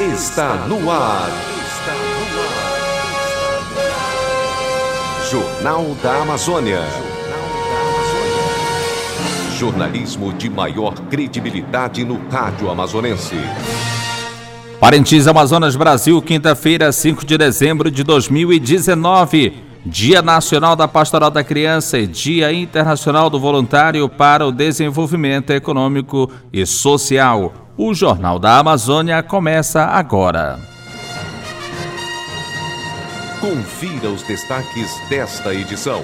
está no ar. Jornal da Amazônia. Jornalismo de maior credibilidade no rádio amazonense. Parintins, Amazonas, Brasil, quinta-feira, 5 de dezembro de 2019. Dia Nacional da Pastoral da Criança e Dia Internacional do Voluntário para o Desenvolvimento Econômico e Social. O Jornal da Amazônia começa agora. Confira os destaques desta edição.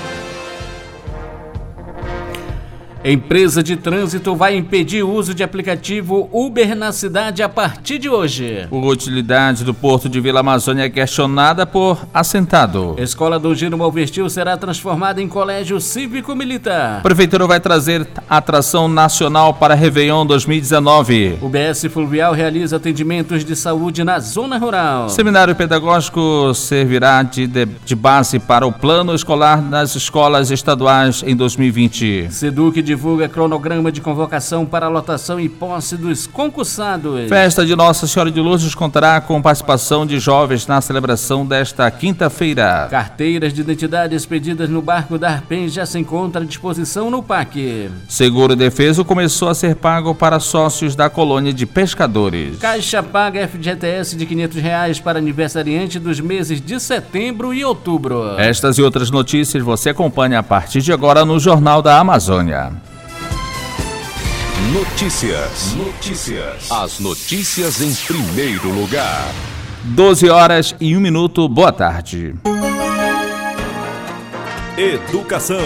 Empresa de trânsito vai impedir o uso de aplicativo Uber na cidade a partir de hoje. A utilidade do Porto de Vila Amazônia é questionada por assentado. Escola do Gino Malvestil será transformada em colégio cívico-militar. Prefeitura vai trazer atração nacional para Réveillon 2019. O BS Fluvial realiza atendimentos de saúde na zona rural. Seminário pedagógico servirá de base para o plano escolar nas escolas estaduais em 2020. Seduc divulga cronograma de convocação para lotação e posse dos concursados. Festa de Nossa Senhora de Lourdes contará com participação de jovens na celebração desta quinta-feira. Carteiras de identidade expedidas no barco da Arpen já se encontram à disposição no PAC. Seguro defeso começou a ser pago para sócios da colônia de pescadores. Caixa paga FGTS de R$500 para aniversariante dos meses de setembro e outubro. Estas e outras notícias você acompanha a partir de agora no Jornal da Amazônia. Notícias. As notícias em primeiro lugar. 12h01. Boa tarde. Educação.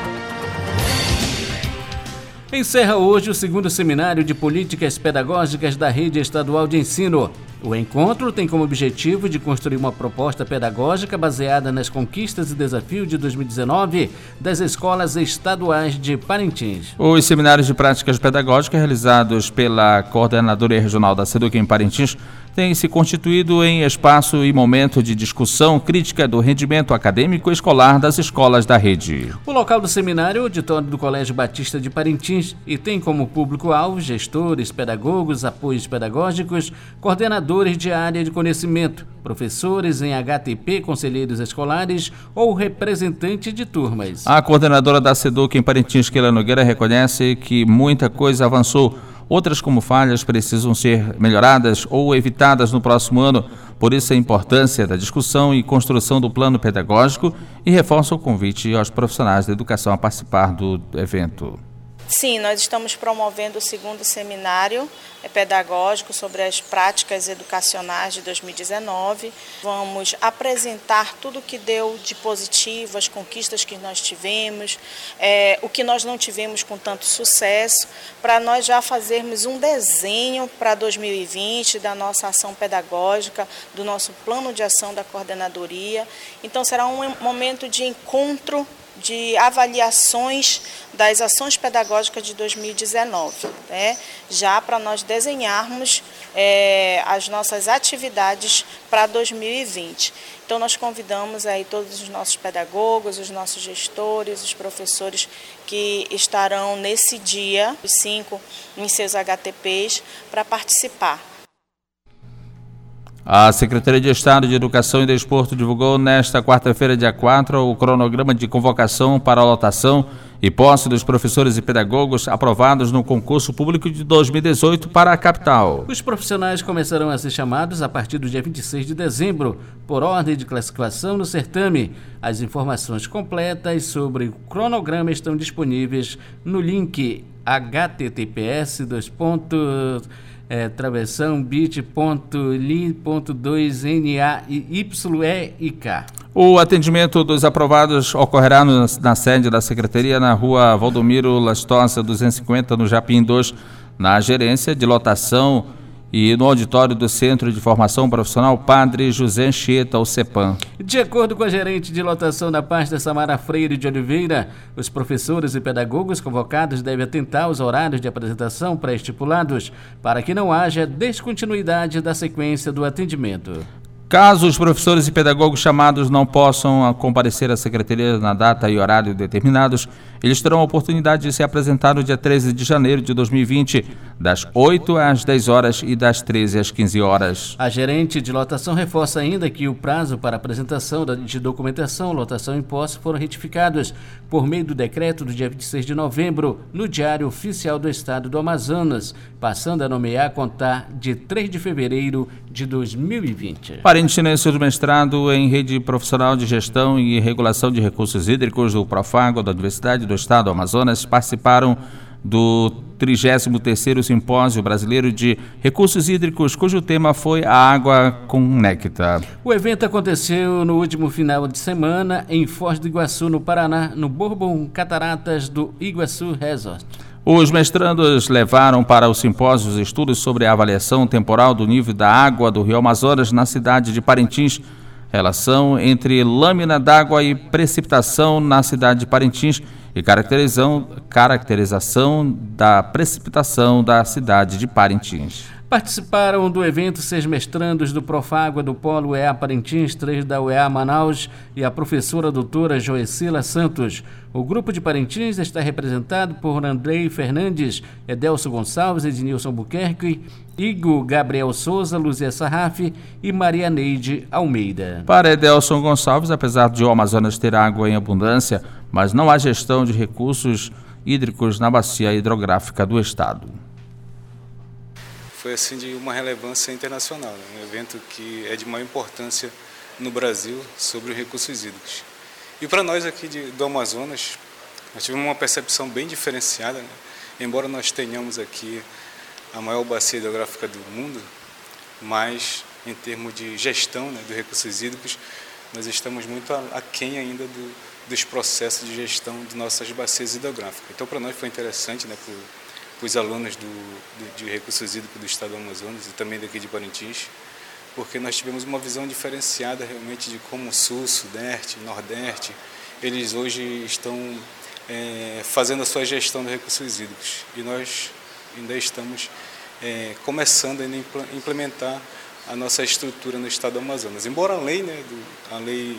Encerra hoje o segundo seminário de políticas pedagógicas da Rede Estadual de Ensino. O encontro tem como objetivo de construir uma proposta pedagógica baseada nas conquistas e desafios de 2019 das escolas estaduais de Parintins. Os seminários de práticas pedagógicas realizados pela Coordenadoria Regional da Seduc em Parintins têm se constituído em espaço e momento de discussão crítica do rendimento acadêmico e escolar das escolas da rede. O local do seminário é o auditório do Colégio Batista de Parintins e tem como público-alvo gestores, pedagogos, apoios pedagógicos, coordenadores de área de conhecimento, professores em HTP, conselheiros escolares ou representantes de turmas. A coordenadora da Seduc em Parintins, Keila Nogueira, reconhece que muita coisa avançou. Outras, como falhas, precisam ser melhoradas ou evitadas no próximo ano. Por isso, a importância da discussão e construção do plano pedagógico e reforça o convite aos profissionais da educação a participar do evento. Sim, nós estamos promovendo o segundo seminário pedagógico sobre as práticas educacionais de 2019. Vamos apresentar tudo o que deu de positivo, as conquistas que nós tivemos, o que nós não tivemos com tanto sucesso, para nós já fazermos um desenho para 2020 da nossa ação pedagógica, do nosso plano de ação da coordenadoria. Então será um momento de encontro, de avaliações das ações pedagógicas de 2019, né? Já para nós desenharmos as nossas atividades para 2020. Então nós convidamos aí todos os nossos pedagogos, os nossos gestores, os professores que estarão nesse dia, os 5, em seus HTPs, para participar. A Secretaria de Estado de Educação e Desporto divulgou nesta quarta-feira, dia 4, o cronograma de convocação para a lotação e posse dos professores e pedagogos aprovados no concurso público de 2018 para a capital. Os profissionais começarão a ser chamados a partir do dia 26 de dezembro, por ordem de classificação no certame. As informações completas sobre o cronograma estão disponíveis no link https://travessão bit.ly.2NAYEIK. O atendimento dos aprovados ocorrerá na sede da Secretaria, na rua Valdomiro Lastosa, 250, no Japim 2, na gerência de lotação e no auditório do Centro de Formação Profissional Padre José Anchieta, o CEPAM. De acordo com a gerente de lotação da pasta Samara Freire de Oliveira, os professores e pedagogos convocados devem atentar aos horários de apresentação pré-estipulados para que não haja descontinuidade da sequência do atendimento. Caso os professores e pedagogos chamados não possam comparecer à Secretaria na data e horário determinados, Eles terão a oportunidade de se apresentar no dia 13 de janeiro de 2020, das 8 às 10 horas e das 13 às 15 horas. A gerente de lotação reforça ainda que o prazo para apresentação de documentação, lotação e posse foram retificados por meio do decreto do dia 26 de novembro no Diário Oficial do Estado do Amazonas, passando a nomear a contar de 3 de fevereiro de 2020. Parentinenses do mestrado em Rede Profissional de Gestão e Regulação de Recursos Hídricos do Profágua da Universidade do Estado do Amazonas participaram do 33º Simpósio Brasileiro de Recursos Hídricos, cujo tema foi a água com néctar. O evento aconteceu no último final de semana em Foz do Iguaçu, no Paraná, no Bourbon Cataratas do Iguaçu Resort. Os mestrandos levaram para o simpósio os estudos sobre a avaliação temporal do nível da água do Rio Amazonas na cidade de Parintins, relação entre lâmina d'água e precipitação na cidade de Parintins e caracterização da precipitação da cidade de Parintins. Participaram do evento 6 mestrandos do Profágua do Polo UEA Parintins, 3 da UEA Manaus e a professora doutora Joecila Santos. O grupo de Parintins está representado por Andrei Fernandes, Edelso Gonçalves, Ednilson Buquerque, Igor Gabriel Souza, Luzia Sarraf e Maria Neide Almeida. Para Edelson Gonçalves, apesar de o Amazonas ter água em abundância, mas não há gestão de recursos hídricos na bacia hidrográfica do estado. Foi assim de uma relevância internacional, né? Um evento que é de maior importância no Brasil sobre os recursos hídricos. E para nós aqui do Amazonas, nós tivemos uma percepção bem diferenciada, né? Embora nós tenhamos aqui a maior bacia hidrográfica do mundo, mas em termos de gestão, né, dos recursos hídricos, nós estamos muito aquém ainda dos processos de gestão de nossas bacias hidrográficas. Então para nós foi interessante, né, para os alunos de recursos hídricos do estado do Amazonas e também daqui de Parintins, porque nós tivemos uma visão diferenciada realmente de como o Sul, Sudeste, Nordeste, eles hoje estão fazendo a sua gestão de recursos hídricos. E nós ainda estamos começando a implementar a nossa estrutura no estado do Amazonas. Embora a lei, né, a lei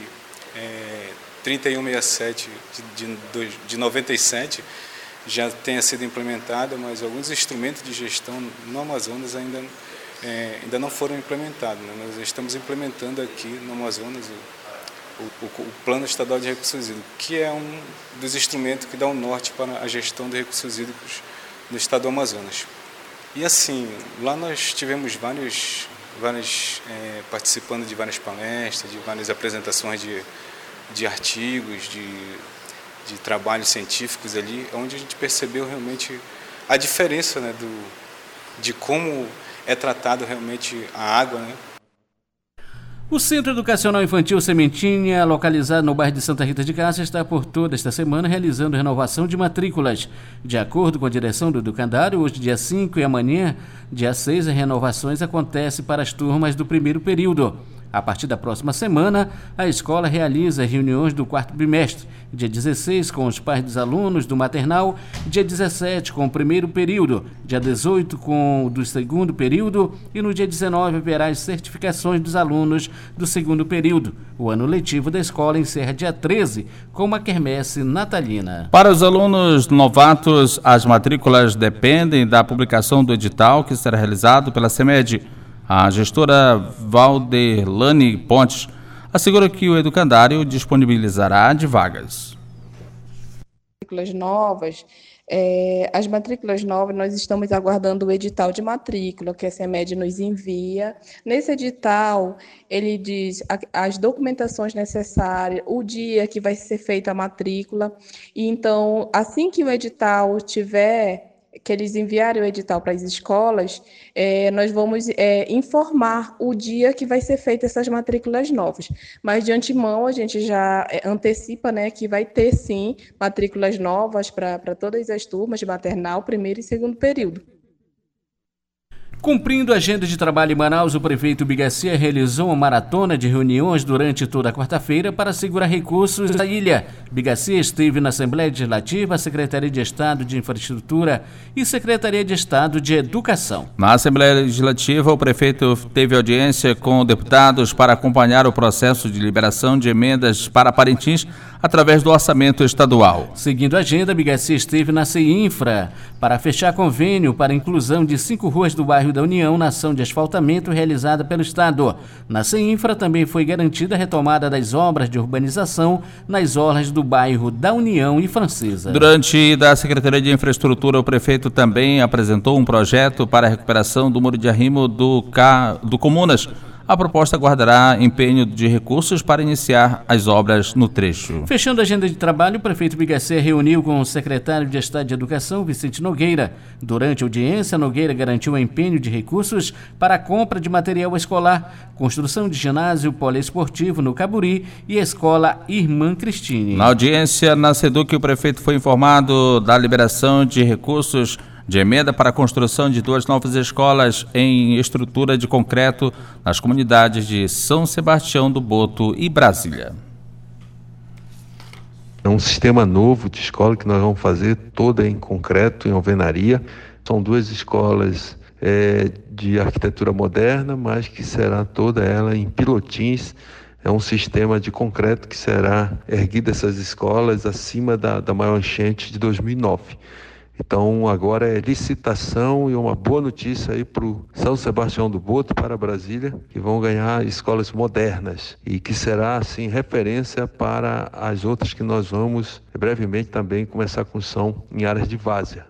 3167 de 97, já tenha sido implementada, mas alguns instrumentos de gestão no Amazonas ainda não foram implementados, né? Nós estamos implementando aqui no Amazonas o Plano Estadual de Recursos Hídricos, que é um dos instrumentos que dá um norte para a gestão de recursos hídricos no estado do Amazonas. E assim, lá nós tivemos vários participando de várias palestras, de várias apresentações de artigos, de trabalhos científicos ali, onde a gente percebeu realmente a diferença, né, de como é tratado realmente a água, né? O Centro Educacional Infantil Sementinha, localizado no bairro de Santa Rita de Cássia, está por toda esta semana realizando renovação de matrículas. De acordo com a direção do educandário, hoje dia 5 e amanhã, dia 6, as renovações acontecem para as turmas do primeiro período. A partir da próxima semana, a escola realiza reuniões do quarto bimestre, dia 16 com os pais dos alunos do maternal, dia 17 com o primeiro período, dia 18 com o do segundo período e no dia 19 haverá as certificações dos alunos do segundo período. O ano letivo da escola encerra dia 13 com uma quermesse natalina. Para os alunos novatos, as matrículas dependem da publicação do edital que será realizado pela CEMED. A gestora Valderlane Pontes assegura que o educandário disponibilizará de vagas. As matrículas novas, nós estamos aguardando o edital de matrícula que a CEMED nos envia. Nesse edital, ele diz as documentações necessárias, o dia que vai ser feita a matrícula. E então, assim que o edital tiver, que eles enviarem o edital para as escolas, nós vamos informar o dia que vai ser feita essas matrículas novas. Mas de antemão a gente já antecipa, né, que vai ter sim matrículas novas para todas as turmas de maternal, primeiro e segundo período. Cumprindo a agenda de trabalho em Manaus, o prefeito Bigacia realizou uma maratona de reuniões durante toda a quarta-feira para segurar recursos da ilha. Bigacia esteve na Assembleia Legislativa, Secretaria de Estado de Infraestrutura e Secretaria de Estado de Educação. Na Assembleia Legislativa, o prefeito teve audiência com deputados para acompanhar o processo de liberação de emendas para Parintins, através do orçamento estadual. Seguindo a agenda, a Bigacia esteve na CEINFRA para fechar convênio para a inclusão de 5 ruas do bairro da União na ação de asfaltamento realizada pelo Estado. Na CEINFRA também foi garantida a retomada das obras de urbanização nas orlas do bairro da União e Francesa. Durante da Secretaria de Infraestrutura, o prefeito também apresentou um projeto para a recuperação do muro de arrimo do Comunas. A proposta guardará empenho de recursos para iniciar as obras no trecho. Fechando a agenda de trabalho, o prefeito Bigacia reuniu com o secretário de Estado de Educação, Vicente Nogueira. Durante a audiência, Nogueira garantiu empenho de recursos para a compra de material escolar, construção de ginásio poliesportivo no Caburi e escola Irmã Cristine. Na audiência na SEDUC, o prefeito foi informado da liberação de recursos de emenda para a construção de 2 novas escolas em estrutura de concreto nas comunidades de São Sebastião do Boto e Brasília. É um sistema novo de escola que nós vamos fazer toda em concreto, em alvenaria. São 2 escolas de arquitetura moderna, mas que será toda ela em pilotins. É um sistema de concreto que será erguido essas escolas acima da maior enchente de 2009. Então agora é licitação e uma boa notícia aí para o São Sebastião do Boto, para Brasília, que vão ganhar escolas modernas e que será assim referência para as outras que nós vamos brevemente também começar a construção em áreas de várzea.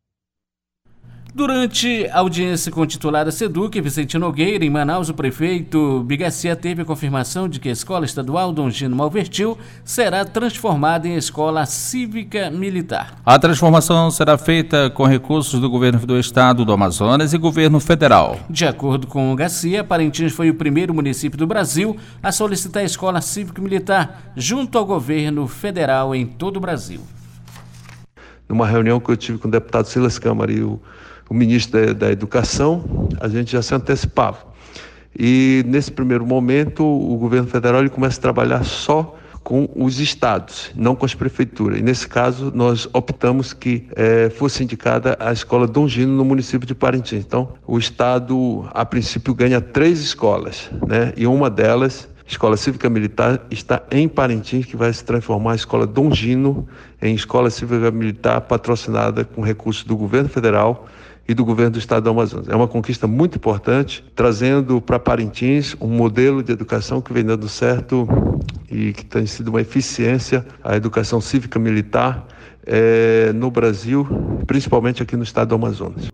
Durante a audiência com o titular da SEDUC, Vicente Nogueira, em Manaus, o prefeito Bigacia teve a confirmação de que a Escola Estadual Dom Gino Malvertil será transformada em Escola Cívica Militar. A transformação será feita com recursos do governo do estado do Amazonas e governo federal. De acordo com o Garcia, Parintins foi o primeiro município do Brasil a solicitar a Escola Cívica Militar junto ao governo federal em todo o Brasil. Numa reunião que eu tive com o deputado Silas Câmara e o ministro da Educação, a gente já se antecipava. E nesse primeiro momento, o governo federal ele começa a trabalhar só com os estados, não com as prefeituras. E nesse caso, nós optamos que fosse indicada a escola Dom Gino no município de Parintins. Então, o estado, a princípio, ganha 3 escolas, né? E uma delas, Escola Cívica Militar, está em Parintins, que vai se transformar a Escola Dom Gino em Escola Cívica Militar patrocinada com recursos do governo federal e do governo do estado do Amazonas. É uma conquista muito importante, trazendo para Parintins um modelo de educação que vem dando certo e que tem sido uma eficiência, a educação cívica militar no Brasil, principalmente aqui no estado do Amazonas.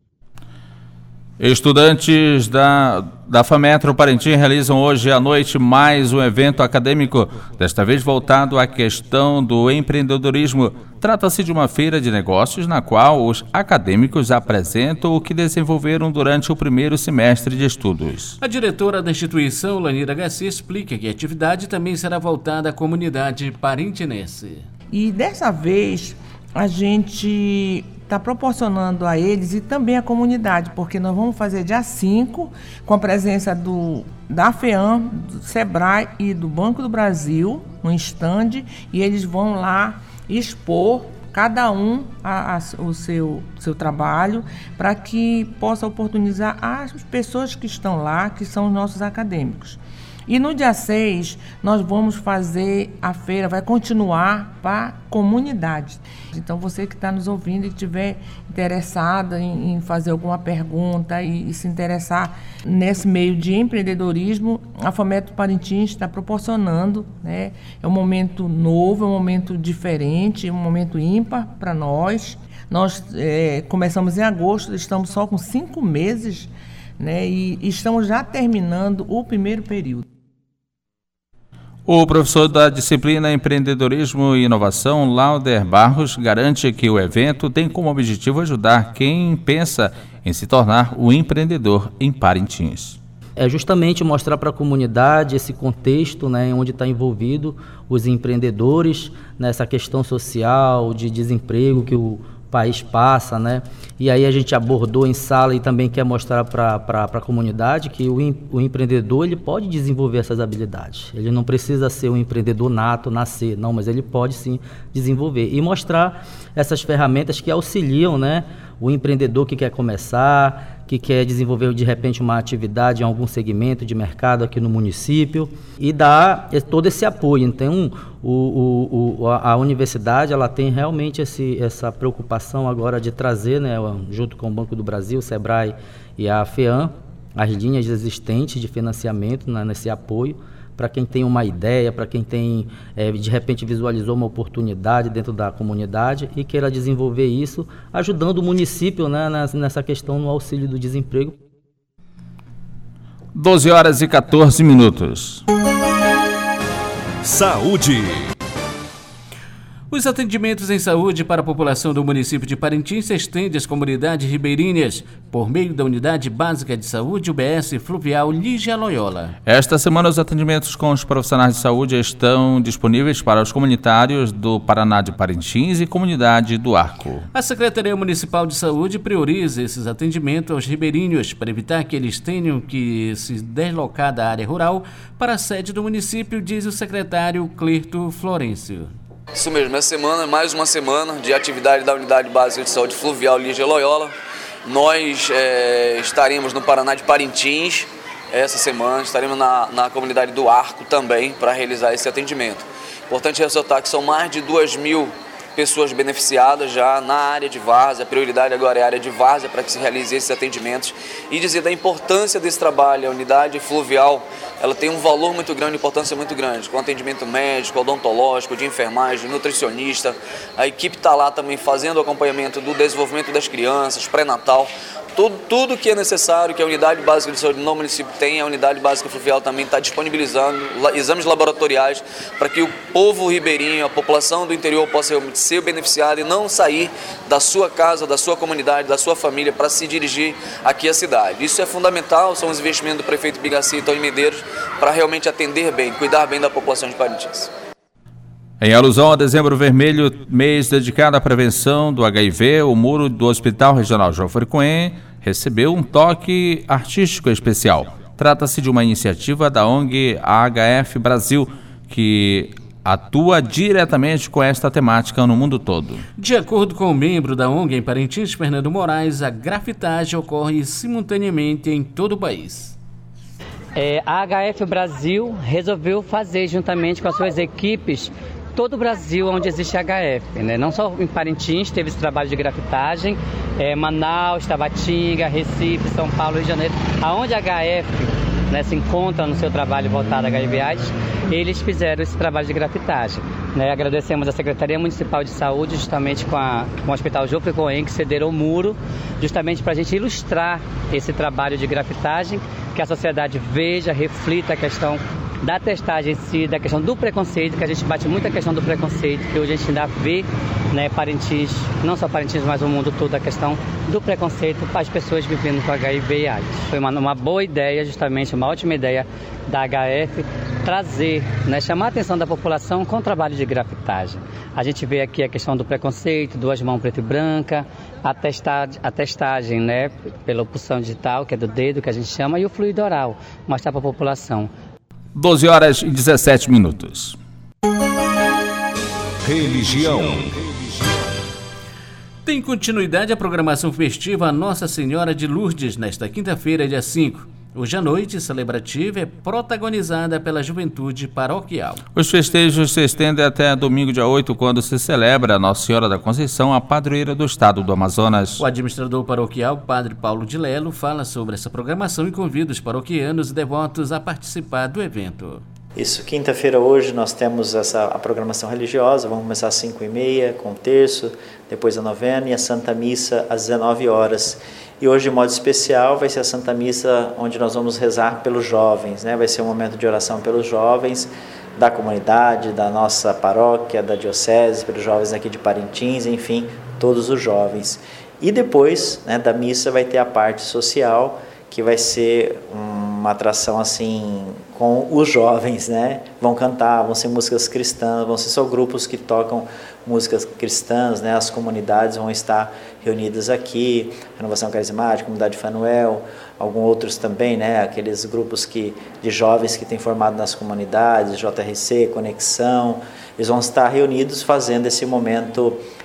Estudantes da FAMetro Parintins realizam hoje à noite mais um evento acadêmico, desta vez voltado à questão do empreendedorismo. Trata-se de uma feira de negócios na qual os acadêmicos apresentam o que desenvolveram durante o primeiro semestre de estudos. A diretora da instituição, Lanira Garcia, explica que a atividade também será voltada à comunidade parintinense. E dessa vez a gente está proporcionando a eles e também à comunidade, porque nós vamos fazer dia 5, com a presença da FEAM, do SEBRAE e do Banco do Brasil, no estande, e eles vão lá expor cada um o seu trabalho, para que possa oportunizar as pessoas que estão lá, que são os nossos acadêmicos. E no dia 6, nós vamos fazer a feira, vai continuar para a comunidade. Então, você que está nos ouvindo e estiver interessada em fazer alguma pergunta e se interessar nesse meio de empreendedorismo, a FAMetro Parintins está proporcionando, né? É um momento novo, é um momento diferente, é um momento ímpar para nós. Nós começamos em agosto, estamos só com 5 meses, né? E estamos já terminando o primeiro período. O professor da disciplina Empreendedorismo e Inovação, Lauder Barros, garante que o evento tem como objetivo ajudar quem pensa em se tornar um empreendedor em Parintins. É justamente mostrar para a comunidade esse contexto, né, onde está envolvido os empreendedores, nessa questão social, de desemprego que o país passa, né? E aí a gente abordou em sala e também quer mostrar para a comunidade que o empreendedor ele pode desenvolver essas habilidades. Ele não precisa ser um empreendedor nato, nascer, não, mas ele pode sim desenvolver e mostrar essas ferramentas que auxiliam, né, o empreendedor que quer começar, que quer desenvolver de repente uma atividade em algum segmento de mercado aqui no município e dar todo esse apoio. Então, a universidade ela tem realmente essa preocupação agora de trazer, né, junto com o Banco do Brasil, o SEBRAE e a FEAM, as linhas existentes de financiamento, né, nesse apoio, para quem tem uma ideia, para quem tem, de repente visualizou uma oportunidade dentro da comunidade e queira desenvolver isso, ajudando o município, né, nessa questão no auxílio do desemprego. 12h14. Saúde. Os atendimentos em saúde para a população do município de Parintins se estendem às comunidades ribeirinhas, por meio da Unidade Básica de Saúde UBS Fluvial Lígia Loyola. Esta semana, os atendimentos com os profissionais de saúde estão disponíveis para os comunitários do Paraná de Parintins e comunidade do Arco. A Secretaria Municipal de Saúde prioriza esses atendimentos aos ribeirinhos para evitar que eles tenham que se deslocar da área rural para a sede do município, diz o secretário Clerto Florencio. Isso mesmo, essa semana é mais uma semana de atividade da Unidade Básica de Saúde Fluvial Lígia Loyola. Nós estaremos no Paraná de Parintins essa semana, estaremos na comunidade do Arco também para realizar esse atendimento. Importante ressaltar que são mais de 2.000 pessoas beneficiadas já na área de várzea. A prioridade agora é a área de várzea para que se realize esses atendimentos e dizer da importância desse trabalho. A unidade fluvial ela tem um valor muito grande, importância muito grande, com atendimento médico, odontológico, de enfermagem, nutricionista. A equipe está lá também fazendo o acompanhamento do desenvolvimento das crianças, pré-natal. Tudo que é necessário, que a Unidade Básica de Saúde no município tem, a Unidade Básica Fluvial também está disponibilizando exames laboratoriais para que o povo ribeirinho, a população do interior possa ser beneficiada e não sair da sua casa, da sua comunidade, da sua família para se dirigir aqui à cidade. Isso é fundamental, são os investimentos do prefeito Bigaci e Tony Medeiros para realmente atender bem, cuidar bem da população de Parintins. Em alusão a Dezembro Vermelho, mês dedicado à prevenção do HIV, o muro do Hospital Regional João Fricoen recebeu um toque artístico especial. Trata-se de uma iniciativa da ONG AHF Brasil, que atua diretamente com esta temática no mundo todo. De acordo com o membro da ONG em Parintins, Fernando Moraes, a grafitagem ocorre simultaneamente em todo o país. A AHF Brasil resolveu fazer, juntamente com as suas equipes, todo o Brasil onde existe HF, né? Não só em Parintins teve esse trabalho de grafitagem, Manaus, Tabatinga, Recife, São Paulo, Rio de Janeiro, aonde a HF, né, se encontra no seu trabalho voltado a HIV/AIDS, eles fizeram esse trabalho de grafitagem, né? Agradecemos à Secretaria Municipal de Saúde, justamente com o Hospital João Fricoen, que cederam o muro, justamente para a gente ilustrar esse trabalho de grafitagem, que a sociedade veja, reflita a questão da testagem em si, da questão do preconceito, que a gente bate muito a questão do preconceito, que hoje a gente ainda vê, né, Parintins, não só Parintins, mas o mundo todo, a questão do preconceito para as pessoas vivendo com HIV e AIDS. Foi uma boa ideia, justamente, uma ótima ideia da HF, trazer, né, chamar a atenção da população com o trabalho de grafitagem. A gente vê aqui a questão do preconceito, duas mãos preta e branca, a testagem, né, pela opção digital, que é do dedo, que a gente chama, e o fluido oral, mostrar para a população. 12h17. Religião. Tem continuidade a programação festiva Nossa Senhora de Lourdes nesta quinta-feira, dia 5. Hoje à noite, celebrativa é protagonizada pela juventude paroquial. Os festejos se estendem até domingo, dia 8, quando se celebra a Nossa Senhora da Conceição, a padroeira do estado do Amazonas. O administrador paroquial, Padre Paulo de Lelo, fala sobre essa programação e convida os paroquianos e devotos a participar do evento. Isso, quinta-feira hoje nós temos a programação religiosa, vamos começar às 5h30 com o terço, depois a novena e a Santa Missa às 19 horas. E hoje, de modo especial, vai ser a Santa Missa onde nós vamos rezar pelos jovens, né? Vai ser um momento de oração pelos jovens da comunidade, da nossa paróquia, da diocese, pelos jovens aqui de Parintins, enfim, todos os jovens. E depois, né, da missa vai ter a parte social, que vai ser uma atração assim com os jovens, né? Vão cantar, vão ser músicas cristãs, vão ser só grupos que tocam músicas cristãs, né? As comunidades vão estar reunidas aqui, Renovação Carismática, Comunidade Fanuel, alguns outros também, né? Aqueles grupos de jovens que têm formado nas comunidades, JRC, Conexão, eles vão estar reunidos fazendo esse momento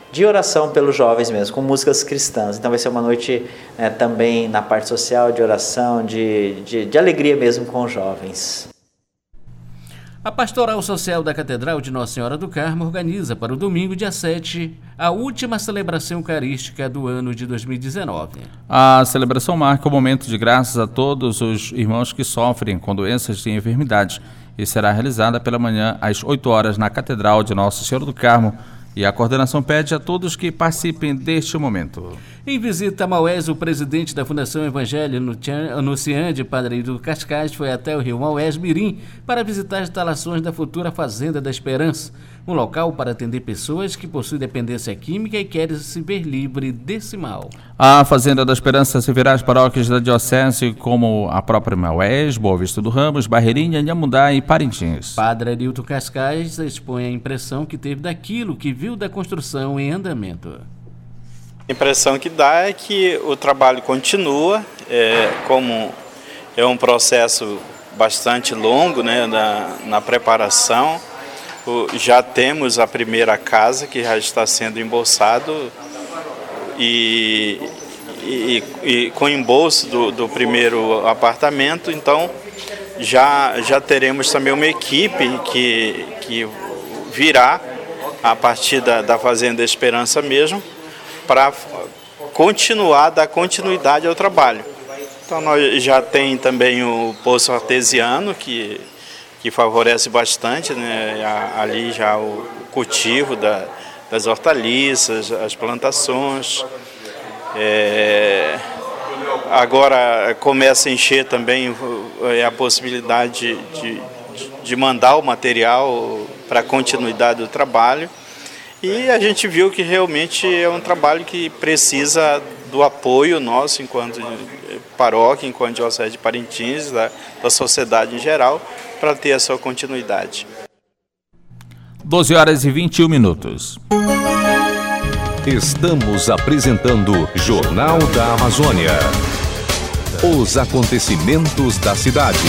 de oração pelos jovens mesmo, com músicas cristãs. Então vai ser uma noite também na parte social, de oração, de alegria mesmo com os jovens. A Pastoral Social da Catedral de Nossa Senhora do Carmo organiza para o domingo, dia 7, a última celebração eucarística do ano de 2019. A celebração marca o momento de graças a todos os irmãos que sofrem com doenças e enfermidades e será realizada pela manhã às 8 horas na Catedral de Nossa Senhora do Carmo. E a coordenação pede a todos que participem deste momento. Em visita a Maués, o presidente da Fundação Evangelho Anunciante, Padre Arilto Cascais, foi até o Rio Maués Mirim para visitar as instalações da futura Fazenda da Esperança, um local para atender pessoas que possuem dependência química e querem se ver livre desse mal. A Fazenda da Esperança servirá às paróquias da Diocese como a própria Maués, Boa Vista do Ramos, Barreirinha, Inhamudá e Parintins. Padre Arilto Cascais expõe a impressão que teve daquilo que viu da construção em andamento. A impressão que dá é que o trabalho continua, como é um processo bastante longo, né, na preparação. Já temos a primeira casa que já está sendo embolsado e com embolso do primeiro apartamento, então já teremos também uma equipe que virá a partir da Fazenda Esperança mesmo, para dar continuidade ao trabalho. Então nós já tem também o poço artesiano, que favorece bastante, né, ali já o cultivo das hortaliças, as plantações. Agora começa a encher também a possibilidade de mandar o material para a continuidade do trabalho. E a gente viu que realmente é um trabalho que precisa do apoio nosso enquanto paróquia, enquanto Diocese de Parintins, da sociedade em geral, para ter a sua continuidade. 12 horas e 21 minutos. Estamos apresentando Jornal da Amazônia. Os acontecimentos da cidade.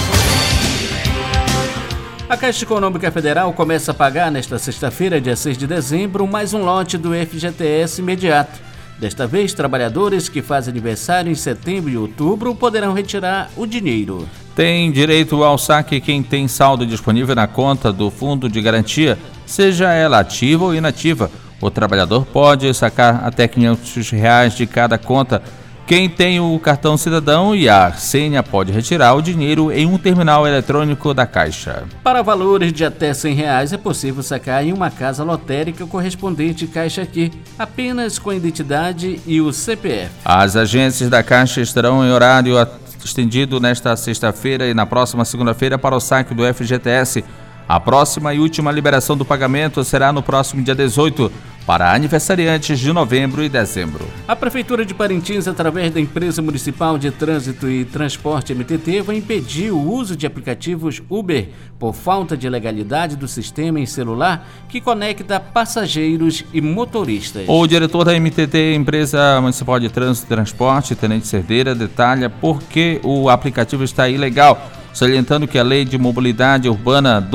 A Caixa Econômica Federal começa a pagar nesta sexta-feira, dia 6 de dezembro, mais um lote do FGTS imediato. Desta vez, trabalhadores que fazem aniversário em setembro e outubro poderão retirar o dinheiro. Tem direito ao saque quem tem saldo disponível na conta do Fundo de Garantia, seja ela ativa ou inativa. O trabalhador pode sacar até R$ 500 de cada conta. Quem tem o cartão cidadão e a senha pode retirar o dinheiro em um terminal eletrônico da Caixa. Para valores de até R$ 100 é possível sacar em uma casa lotérica correspondente Caixa Aqui, apenas com a identidade e o CPF. As agências da Caixa estarão em horário estendido nesta sexta-feira e na próxima segunda-feira para o saque do FGTS. A próxima e última liberação do pagamento será no próximo dia 18, para aniversariantes de novembro e dezembro. A Prefeitura de Parintins, através da Empresa Municipal de Trânsito e Transporte MTT, vai impedir o uso de aplicativos Uber por falta de legalidade do sistema em celular que conecta passageiros e motoristas. O diretor da MTT, Empresa Municipal de Trânsito e Transporte, Tenente Cerdeira, detalha por que o aplicativo está ilegal, salientando que a Lei de Mobilidade Urbana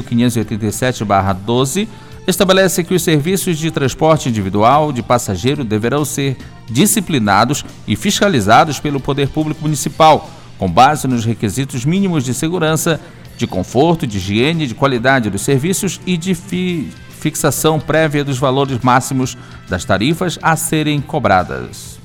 12.587/12 estabelece que os serviços de transporte individual de passageiro deverão ser disciplinados e fiscalizados pelo Poder Público Municipal, com base nos requisitos mínimos de segurança, de conforto, de higiene, de qualidade dos serviços e de fixação prévia dos valores máximos das tarifas a serem cobradas.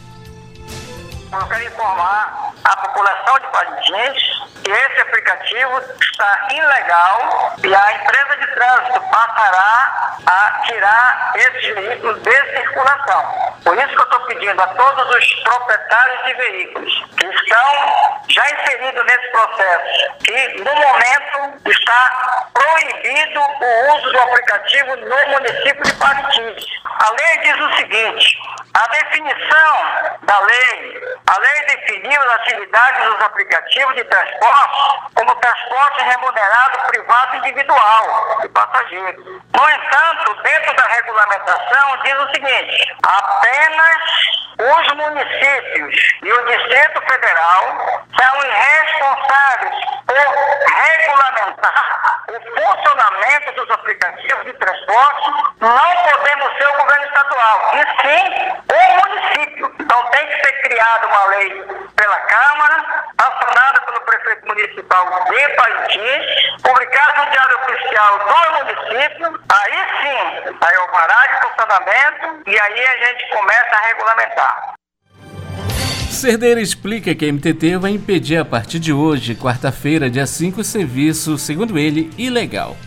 Eu quero informar a população de Parintins que esse aplicativo está ilegal e a empresa de trânsito passará a tirar esses veículos de circulação. Por isso que eu estou pedindo a todos os proprietários de veículos que estão já inseridos nesse processo, que no momento está proibido o uso do aplicativo no município de Parintins. A lei diz o seguinte: a definição da lei, a lei definiu as atividades dos aplicativos de transporte como transporte remunerado privado individual de passageiros. No entanto, dentro da regulamentação diz o seguinte: apenas os municípios e o Distrito Federal são responsáveis por regulamentar o funcionamento dos aplicativos de transporte. Não podemos ser o governo lei pela Câmara, sancionada pelo prefeito municipal de Parintins, publicada no Diário Oficial do município. Aí sim, aí o alvará de funcionamento e aí a gente começa a regulamentar. Cerdeira explica que a MTT vai impedir a partir de hoje, quarta-feira, dia 5, o serviço, segundo ele, ilegal.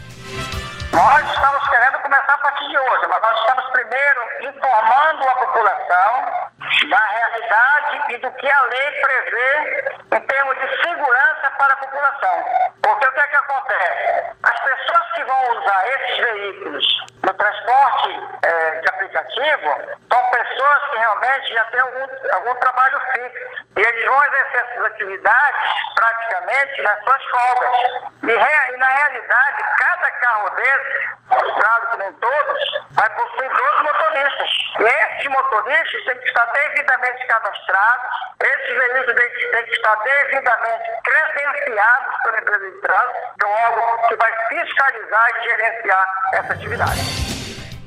Nós estamos querendo começar a partir de hoje, mas nós estamos primeiro informando a população da realidade e do que a lei prevê em termos de segurança para a população. Porque o que é que acontece? As pessoas que vão usar esses veículos no transporte de aplicativo são pessoas que realmente já têm algum trabalho fixo. E eles vão exercer essas atividades praticamente nas suas folgas. E na realidade, cada carro desse, claro que nem todos, vai possuir 12 motoristas. E esses motoristas têm que estar devidamente cadastrados, esses veículos têm que estar devidamente credenciados pela empresa de trânsito, do órgão que vai fiscalizar e gerenciar essa atividade.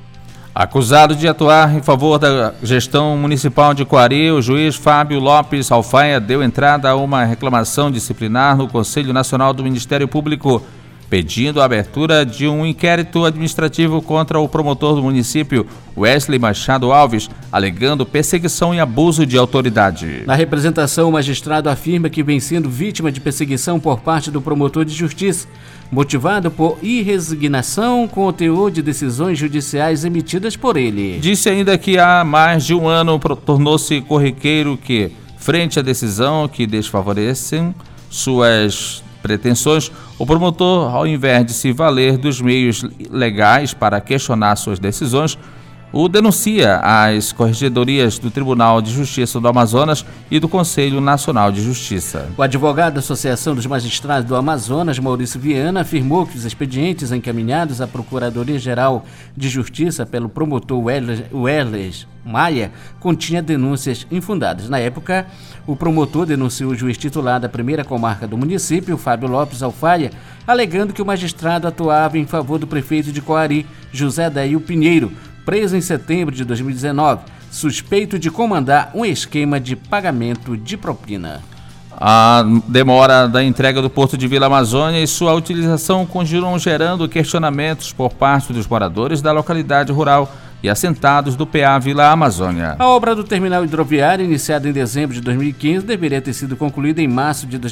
Acusado de atuar em favor da gestão municipal de Coari, o juiz Fábio Lopes Alfaia deu entrada a uma reclamação disciplinar no Conselho Nacional do Ministério Público, pedindo a abertura de um inquérito administrativo contra o promotor do município, Wesley Machado Alves, alegando perseguição e abuso de autoridade. Na representação, o magistrado afirma que vem sendo vítima de perseguição por parte do promotor de justiça, motivado por irresignação com o teor de decisões judiciais emitidas por ele. Disse ainda que há mais de um ano tornou-se corriqueiro que, frente à decisão que desfavorecem suas pretensões, o promotor, ao invés de se valer dos meios legais para questionar suas decisões, o denuncia às corregedorias do Tribunal de Justiça do Amazonas e do Conselho Nacional de Justiça. O advogado da Associação dos Magistrados do Amazonas, Maurício Viana, afirmou que os expedientes encaminhados à Procuradoria-Geral de Justiça pelo promotor Wesley Maia continha denúncias infundadas. Na época, o promotor denunciou o juiz titular da primeira comarca do município, Fábio Lopes Alfaia, alegando que o magistrado atuava em favor do prefeito de Coari, José Dail Pinheiro, preso em setembro de 2019, suspeito de comandar um esquema de pagamento de propina. A demora da entrega do Porto de Vila Amazônia e sua utilização continuam gerando questionamentos por parte dos moradores da localidade rural e assentados do PA Vila Amazônia. A obra do terminal hidroviário, iniciada em dezembro de 2015, deveria ter sido concluída em março de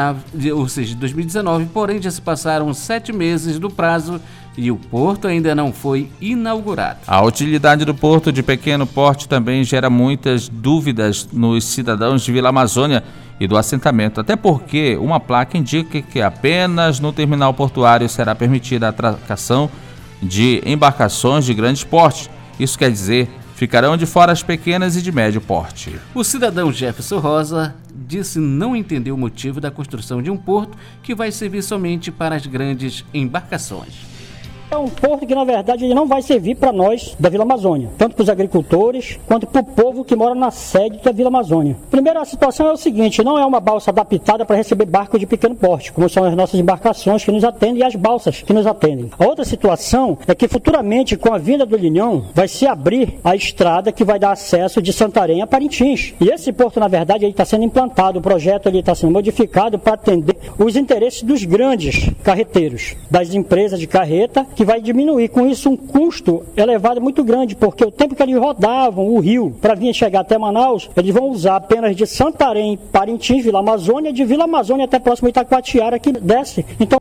2019, porém já se passaram 7 meses do prazo e o porto ainda não foi inaugurado. A utilidade do porto de pequeno porte também gera muitas dúvidas nos cidadãos de Vila Amazônia e do assentamento, até porque uma placa indica que apenas no terminal portuário será permitida a atracação de embarcações de grande porte. Isso quer dizer, ficarão de fora as pequenas e de médio porte. O cidadão Jefferson Rosa disse não entender o motivo da construção de um porto que vai servir somente para as grandes embarcações. É um porto que, na verdade, ele não vai servir para nós da Vila Amazônia, tanto para os agricultores quanto para o povo que mora na sede da Vila Amazônia. Primeiro, a situação é o seguinte: não é uma balsa adaptada para receber barcos de pequeno porte, como são as nossas embarcações que nos atendem e as balsas que nos atendem. A outra situação é que, futuramente, com a vinda do Linhão, vai se abrir a estrada que vai dar acesso de Santarém a Parintins. E esse porto, na verdade, ele está sendo implantado, o projeto está sendo modificado para atender os interesses dos grandes carreteiros, das empresas de carreta, que vai diminuir com isso um custo elevado muito grande, porque o tempo que eles rodavam o rio para vir chegar até Manaus, eles vão usar apenas de Santarém, Parintins, Vila Amazônia, de Vila Amazônia até próximo Itacoatiara, que desce. Então,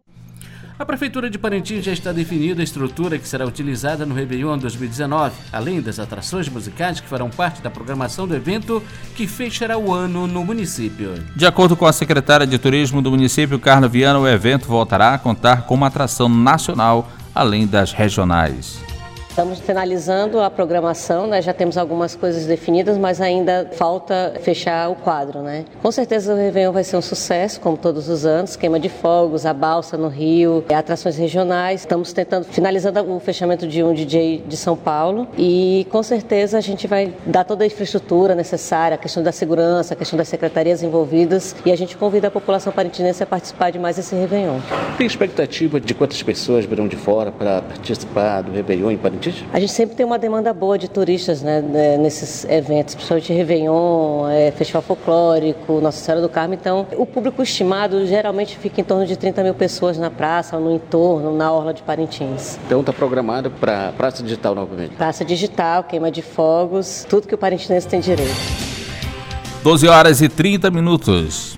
a Prefeitura de Parintins já está definida a estrutura que será utilizada no Réveillon 2019, além das atrações musicais que farão parte da programação do evento que fechará o ano no município. De acordo com a secretária de Turismo do município, Carla Viana, o evento voltará a contar com uma atração nacional, além das regionais. Estamos finalizando a programação, né? Já temos algumas coisas definidas, mas ainda falta fechar o quadro, né? Com certeza o Réveillon vai ser um sucesso, como todos os anos, queima de fogos, a balsa no Rio, atrações regionais. Estamos finalizando o fechamento de um DJ de São Paulo e com certeza a gente vai dar toda a infraestrutura necessária, a questão da segurança, a questão das secretarias envolvidas, e a gente convida a população parintinense a participar de mais esse Réveillon. Tem expectativa de quantas pessoas virão de fora para participar do Réveillon em Parintins? Parintins? A gente sempre tem uma demanda boa de turistas, né, nesses eventos, principalmente Réveillon, Festival Folclórico, Nossa Senhora do Carmo. Então, o público estimado geralmente fica em torno de 30 mil pessoas na praça, no entorno, na orla de Parintins. Então está programado para Praça Digital novamente? Praça Digital, queima de fogos, tudo que o parintinense tem direito. 12h30.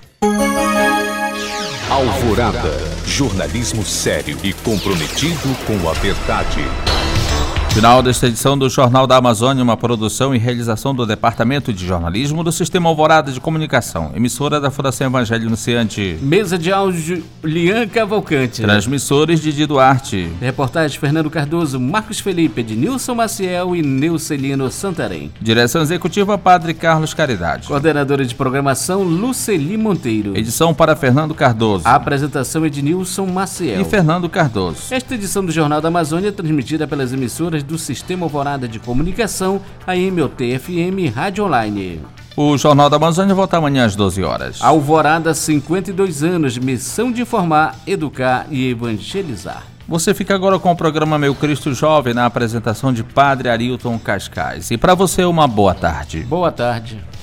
Alvorada, jornalismo sério e comprometido com a verdade. Final desta edição do Jornal da Amazônia, uma produção e realização do Departamento de Jornalismo do Sistema Alvorada de Comunicação, emissora da Fundação Evangelho Anunciante. Mesa de áudio, Lian Cavalcante. Transmissores, Didi Duarte. Reportagem, Fernando Cardoso, Marcos Felipe, Ednilson Maciel e Neucelino Santarém. Direção executiva, Padre Carlos Caridade. Coordenadora de programação, Luceli Monteiro. Edição para Fernando Cardoso. Apresentação, Ednilson Maciel e Fernando Cardoso. Esta edição do Jornal da Amazônia é transmitida pelas emissoras do Sistema Alvorada de Comunicação, AM OT-FM Rádio Online. O Jornal da Amazônia volta amanhã às 12 horas. Alvorada, 52 anos, missão de informar, educar e evangelizar. Você fica agora com o programa Meu Cristo Jovem, na apresentação de Padre Arilton Cascais. E para você, uma boa tarde. Boa tarde.